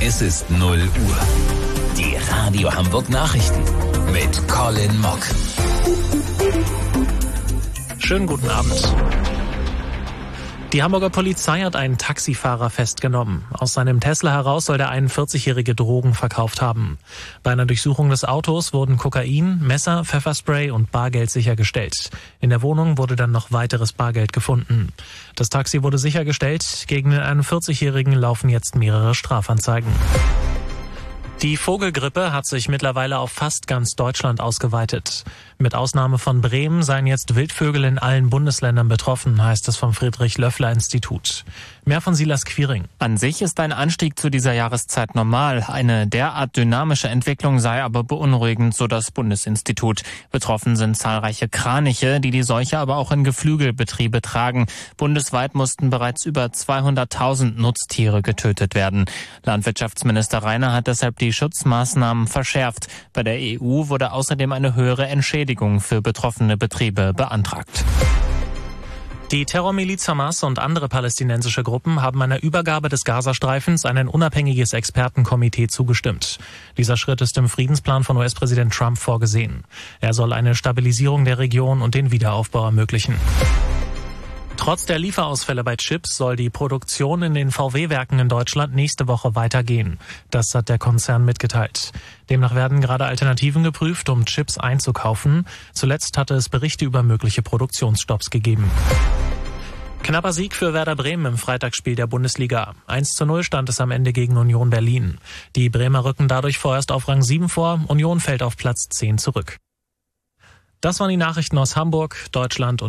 Es ist 0 Uhr. Die Radio Hamburg Nachrichten mit Colin Mock. Schönen guten Abend. Die Hamburger Polizei hat einen Taxifahrer festgenommen. Aus seinem Tesla heraus soll der 41-Jährige Drogen verkauft haben. Bei einer Durchsuchung des Autos wurden Kokain, Messer, Pfefferspray und Bargeld sichergestellt. In der Wohnung wurde dann noch weiteres Bargeld gefunden. Das Taxi wurde sichergestellt. Gegen den 41-Jährigen laufen jetzt mehrere Strafanzeigen. Die Vogelgrippe hat sich mittlerweile auf fast ganz Deutschland ausgeweitet. Mit Ausnahme von Bremen seien jetzt Wildvögel in allen Bundesländern betroffen, heißt es vom Friedrich-Löffler-Institut. Mehr von Silas Quiring. An sich ist ein Anstieg zu dieser Jahreszeit normal. Eine derart dynamische Entwicklung sei aber beunruhigend, so das Bundesinstitut. Betroffen sind zahlreiche Kraniche, die die Seuche aber auch in Geflügelbetriebe tragen. Bundesweit mussten bereits über 200.000 Nutztiere getötet werden. Landwirtschaftsminister Reiner hat deshalb die Schutzmaßnahmen verschärft. Bei der EU wurde außerdem eine höhere Entschädigung für betroffene Betriebe beantragt. Die Terrormiliz Hamas und andere palästinensische Gruppen haben einer Übergabe des Gazastreifens an ein unabhängiges Expertenkomitee zugestimmt. Dieser Schritt ist im Friedensplan von US-Präsident Trump vorgesehen. Er soll eine Stabilisierung der Region und den Wiederaufbau ermöglichen. Trotz der Lieferausfälle bei Chips soll die Produktion in den VW-Werken in Deutschland nächste Woche weitergehen. Das hat der Konzern mitgeteilt. Demnach werden gerade Alternativen geprüft, um Chips einzukaufen. Zuletzt hatte es Berichte über mögliche Produktionsstopps gegeben. Knapper Sieg für Werder Bremen im Freitagsspiel der Bundesliga. 1:0 stand es am Ende gegen Union Berlin. Die Bremer rücken dadurch vorerst auf Rang 7 vor. Union fällt auf Platz 10 zurück. Das waren die Nachrichten aus Hamburg, Deutschland und